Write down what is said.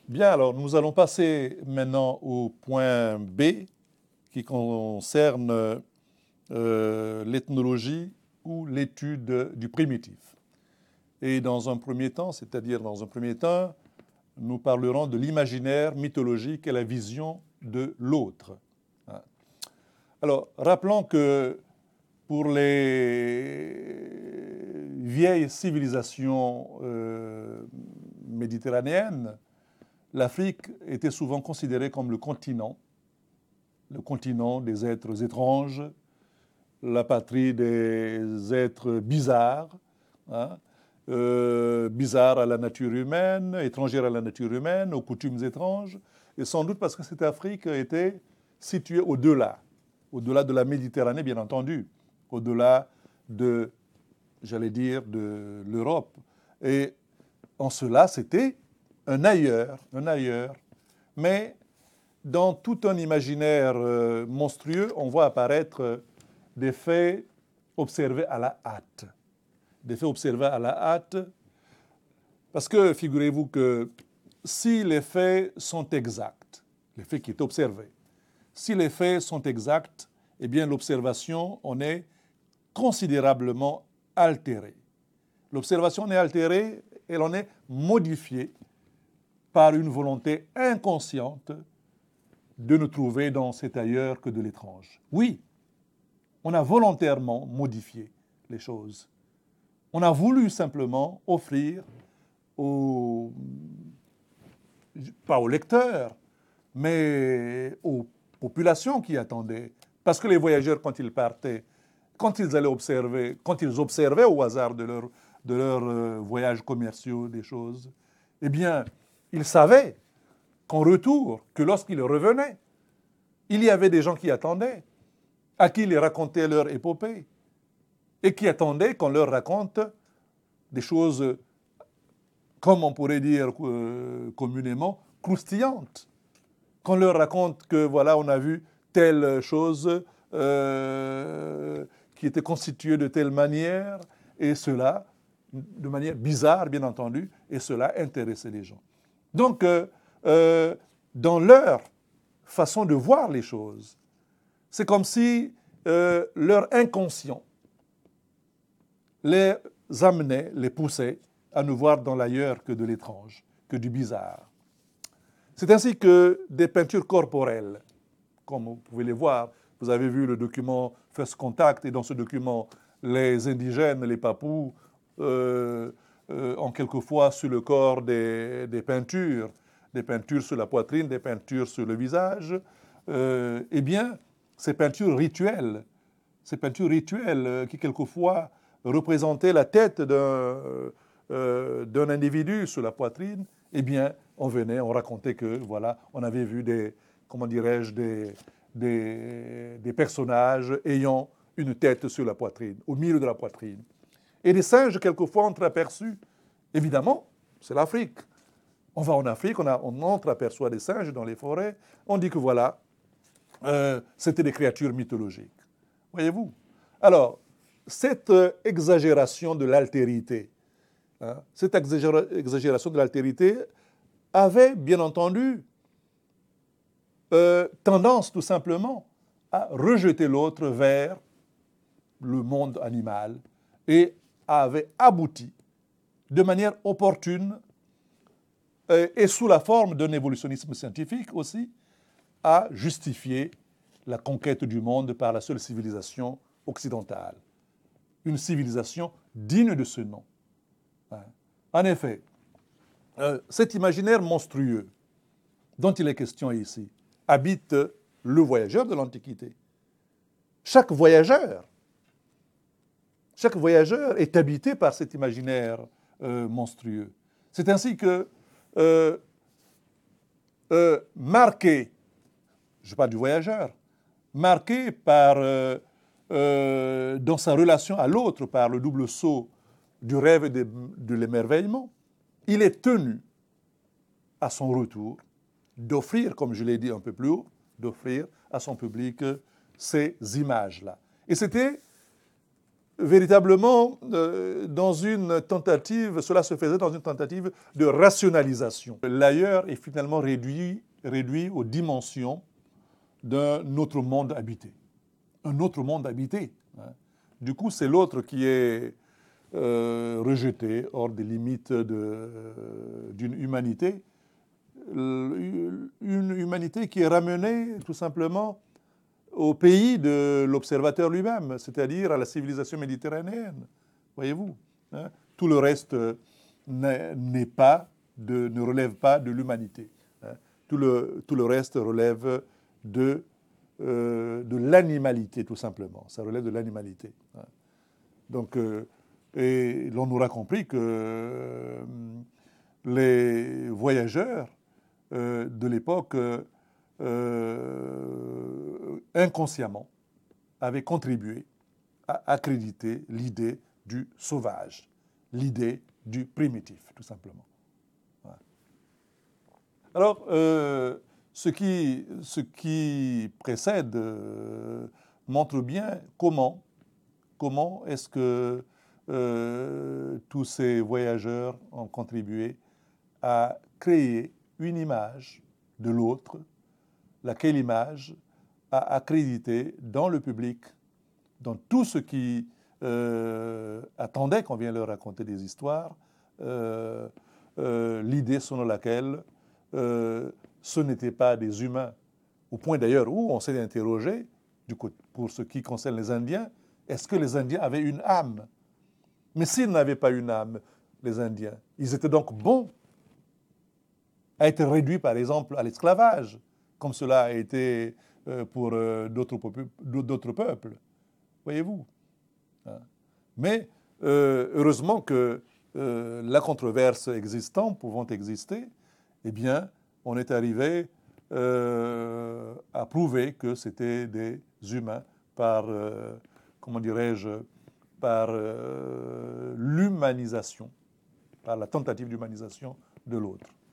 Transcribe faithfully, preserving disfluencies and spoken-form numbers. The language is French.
Bien, alors nous allons passer maintenant au point B qui concerne euh, l'ethnologie ou l'étude du primitif. Et dans un premier temps, c'est-à-dire dans un premier temps, nous parlerons de l'imaginaire mythologique et la vision de l'autre. Alors, rappelons que pour les vieilles civilisations euh, méditerranéennes, l'Afrique était souvent considérée comme le continent, le continent des êtres étranges, la patrie des êtres bizarres, hein, euh, bizarres à la nature humaine, étrangères à la nature humaine, aux coutumes étranges, et sans doute parce que cette Afrique était située au-delà, au-delà de la Méditerranée, bien entendu, au-delà de, j'allais dire, de l'Europe. Et en cela, c'était un ailleurs, un ailleurs. Mais dans tout un imaginaire euh, monstrueux, on voit apparaître des faits observés à la hâte. Des faits observés à la hâte, parce que figurez-vous que si les faits sont exacts, les faits qui est observés, si les faits sont exacts, eh bien l'observation en est considérablement altérée. L'observation est altérée, elle en est modifiée par une volonté inconsciente de ne trouver dans cet ailleurs que de l'étrange. Oui, on a volontairement modifié les choses. On a voulu simplement offrir aux, pas aux lecteurs, mais aux populations qui attendaient. Parce que les voyageurs, quand ils partaient, quand ils allaient observer, quand ils observaient au hasard de leurs de leur, euh, voyages commerciaux, des choses, eh bien, ils savaient qu'en retour, que lorsqu'ils revenaient, il y avait des gens qui attendaient, à qui ils racontaient leur épopée, et qui attendaient qu'on leur raconte des choses, comme on pourrait dire euh, communément, croustillantes. Qu'on leur raconte que, voilà, on a vu telle chose euh, qui était constituée de telle manière, et cela, de manière bizarre, bien entendu, et cela intéressait les gens. Donc, euh, euh, dans leur façon de voir les choses, c'est comme si euh, leur inconscient les amenait, les poussait à ne voir dans l'ailleurs que de l'étrange, que du bizarre. C'est ainsi que des peintures corporelles, comme vous pouvez les voir, vous avez vu le document First Contact, et dans ce document, les indigènes, les papous, euh, euh, ont quelquefois sur le corps des, des peintures, des peintures sur la poitrine, des peintures sur le visage. Euh, eh bien, ces peintures rituelles, ces peintures rituelles euh, qui quelquefois représentaient la tête d'un euh, d'un individu sur la poitrine, eh bien, on venait, on racontait que, voilà, on avait vu des, comment dirais-je, des, des, des personnages ayant une tête sur la poitrine, au milieu de la poitrine. Et des singes, quelquefois, entreaperçus. Évidemment, c'est l'Afrique. On va en Afrique, on, a, on entreaperçoit des singes dans les forêts, on dit que voilà, euh, c'était des créatures mythologiques. Voyez-vous? Alors, cette euh, exagération de l'altérité, hein, cette exagéra- exagération de l'altérité avait, bien entendu, euh, tendance tout simplement à rejeter l'autre vers le monde animal et avait abouti de manière opportune euh, et sous la forme d'un évolutionnisme scientifique aussi à justifier la conquête du monde par la seule civilisation occidentale. Une civilisation digne de ce nom. En effet, euh, cet imaginaire monstrueux dont il est question ici habite le voyageur de l'Antiquité. Chaque voyageur, chaque voyageur est habité par cet imaginaire euh, monstrueux. C'est ainsi que, euh, euh, marqué, je parle du voyageur, marqué par, euh, euh, dans sa relation à l'autre, par le double saut du rêve et de, de l'émerveillement, il est tenu, à son retour, d'offrir, comme je l'ai dit un peu plus haut, d'offrir à son public ces images-là. Et c'était véritablement, euh, dans une tentative, cela se faisait dans une tentative de rationalisation. L'ailleurs est finalement réduit, réduit aux dimensions d'un autre monde habité. Un autre monde habité. Hein. Du coup, c'est l'autre qui est euh, rejeté hors des limites de, euh, d'une humanité. Une humanité qui est ramenée tout simplement au pays de l'observateur lui-même, c'est-à-dire à la civilisation méditerranéenne. Voyez-vous, hein, tout le reste n'est pas, de, ne relève pas de l'humanité. Hein. Tout, le, tout le reste relève de, euh, de l'animalité, tout simplement. Ça relève de l'animalité. Hein. Donc, euh, et l'on aura compris que euh, les voyageurs euh, de l'époque euh, Euh, inconsciemment, avait contribué à accréditer l'idée du sauvage, l'idée du primitif, tout simplement. Voilà. Alors, euh, ce, qui, ce qui précède euh, montre bien comment, comment est-ce que euh, tous ces voyageurs ont contribué à créer une image de l'autre, laquelle image a accrédité dans le public, dans tout ce qui euh, attendait qu'on vienne leur raconter des histoires, euh, euh, l'idée selon laquelle euh, ce n'étaient pas des humains, au point d'ailleurs où on s'est interrogé, du coup, pour ce qui concerne les Indiens, est-ce que les Indiens avaient une âme? Mais s'ils n'avaient pas une âme, les Indiens, ils étaient donc bons à être réduits, par exemple, à l'esclavage, comme cela a été pour d'autres peuples, voyez-vous. Mais euh, heureusement que euh, la controverse existant, pouvant exister, eh bien, on est arrivé euh, à prouver que c'était des humains par, euh, comment dirais-je, par euh, l'humanisation, par la tentative d'humanisation de l'autre.